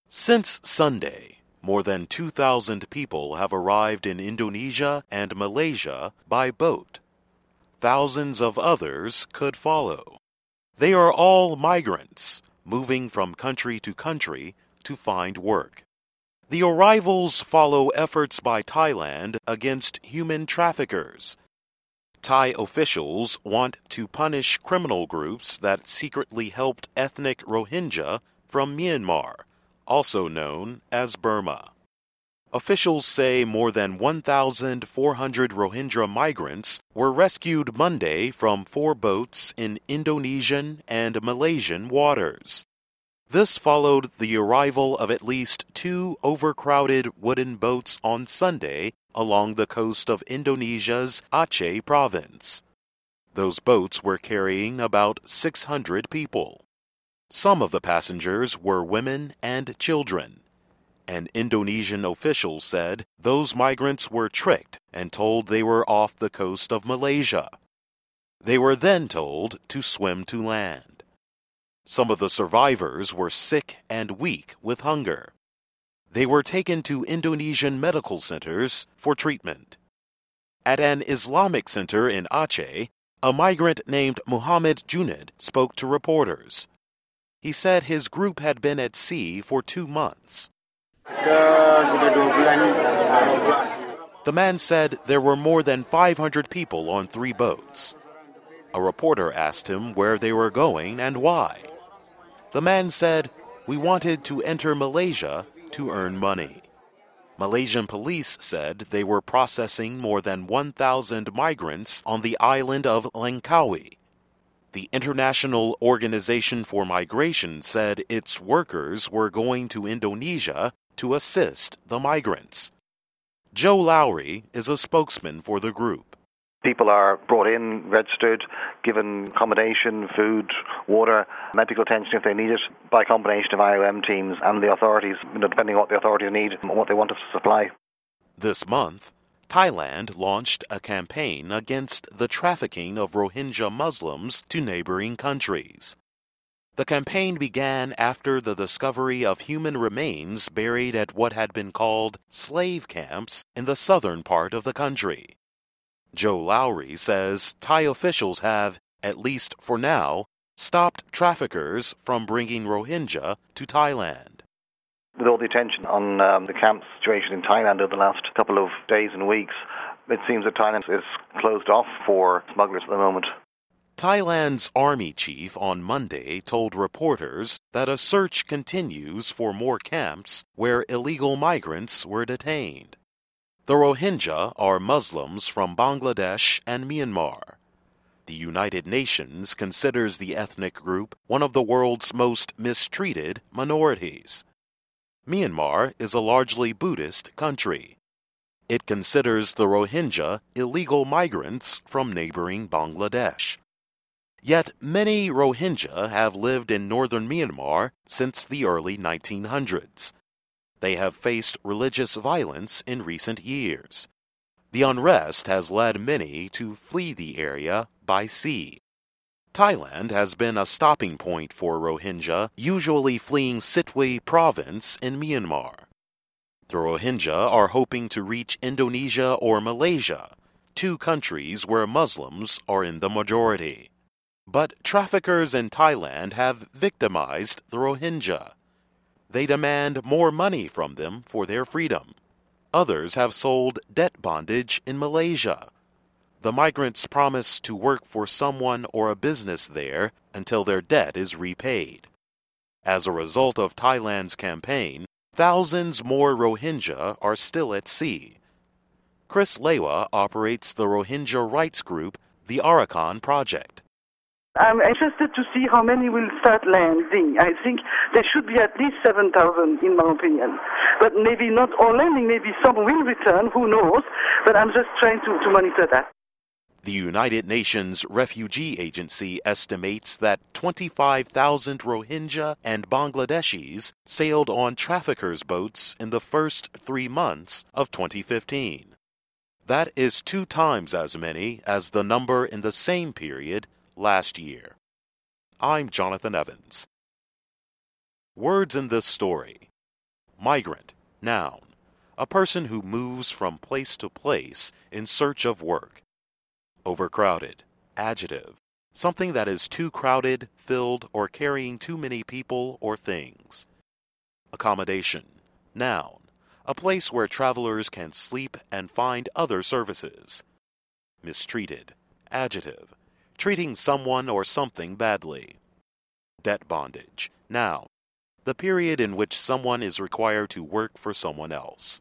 Since Sunday, more than 2,000 people have arrived in Indonesia and Malaysia by boat. Thousands of others could follow. They are all migrants, moving from country to find work. The arrivals follow efforts by Thailand against human traffickers. Thai officials want to punish criminal groups that secretly helped ethnic Rohingya from Myanmar, also known as Burma. Officials say more than 1,400 Rohingya migrants were rescued Monday from 4 boats in Indonesian and Malaysian waters. This followed the arrival of at least 2 overcrowded wooden boats on Sunday along the coast of Indonesia's Aceh province. Those boats were carrying about 600 people. Some of the passengers were women and children. An Indonesian official said those migrants were tricked and told they were off the coast of Malaysia. They were then told to swim to land. Some of the survivors were sick and weak with hunger. They were taken to Indonesian medical centers for treatment. At an Islamic center in Aceh, a migrant named Muhammad Junaid spoke to reporters. He said his group had been at sea for 2 months. The man said there were more than 500 people on 3 boats. A reporter asked him where they were going and why. The man said, "We wanted to enter Malaysia to earn money." Malaysian police said they were processing more than 1,000 migrants on the island of Langkawi. The International Organization for Migration said its workers were going to Indonesia to assist the migrants. Joe Lowry is a spokesman for the group. People are brought in, registered, given accommodation, food, water, medical attention if they need it, by a combination of IOM teams and the authorities, depending on what the authorities need and what they want us to supply. This month, Thailand launched a campaign against the trafficking of Rohingya Muslims to neighboring countries. The campaign began after the discovery of human remains buried at what had been called slave camps in the southern part of the country. Joe Lowry says Thai officials have, at least for now, stopped traffickers from bringing Rohingya to Thailand. With all the attention on the camp situation in Thailand over the last couple of days and weeks, it seems that Thailand is closed off for smugglers at the moment. Thailand's army chief on Monday told reporters that a search continues for more camps where illegal migrants were detained. The Rohingya are Muslims from Bangladesh and Myanmar. The United Nations considers the ethnic group one of the world's most mistreated minorities. Myanmar is a largely Buddhist country. It considers the Rohingya illegal migrants from neighboring Bangladesh. Yet many Rohingya have lived in northern Myanmar since the early 1900s. They have faced religious violence in recent years. The unrest has led many to flee the area by sea. Thailand has been a stopping point for Rohingya, usually fleeing Sitwe province in Myanmar. The Rohingya are hoping to reach Indonesia or Malaysia, 2 countries where Muslims are in the majority. But traffickers in Thailand have victimized the Rohingya. They demand more money from them for their freedom. Others have sold debt bondage in Malaysia. The migrants promise to work for someone or a business there until their debt is repaid. As a result of Thailand's campaign, thousands more Rohingya are still at sea. Chris Lewa operates the Rohingya rights group, the Arakan Project. I'm interested to see how many will start landing. I think there should be at least 7,000 in my opinion. But maybe not all landing, maybe some will return, who knows. But I'm just trying to monitor that. The United Nations Refugee Agency estimates that 25,000 Rohingya and Bangladeshis sailed on traffickers' boats in the first 3 months of 2015. That is 2 times as many as the number in the same period last year. I'm Jonathan Evans. Words in this story. Migrant, noun. A person who moves from place to place in search of work. Overcrowded, adjective. Something that is too crowded, filled, or carrying too many people or things. Accommodation, noun. A place where travelers can sleep and find other services. Mistreated, adjective. Treating someone or something badly. Debt bondage, noun. The period in which someone is required to work for someone else.